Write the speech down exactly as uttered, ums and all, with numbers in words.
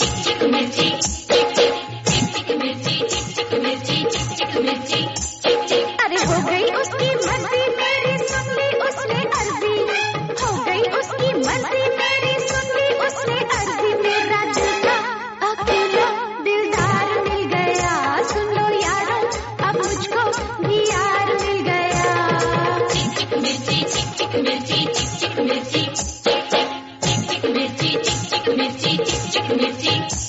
अरे हो गई उसकी मर्जी मेरी सुन ली उसने अर्जी, हो गई उसकी मर्जी मेरी सुन ली उसने अर्जी। मेरा दिल का अकेला दिलदार मिल गया, सुन लो यारों अब मुझको भी यार मिल गया। चिक चिक मिर्ची चिक चिक मिर्ची चिक चिक मिर्ची चिक चिक चिक चिक मिर्ची चिक चिक मिर्ची चिक चिक मिर्ची।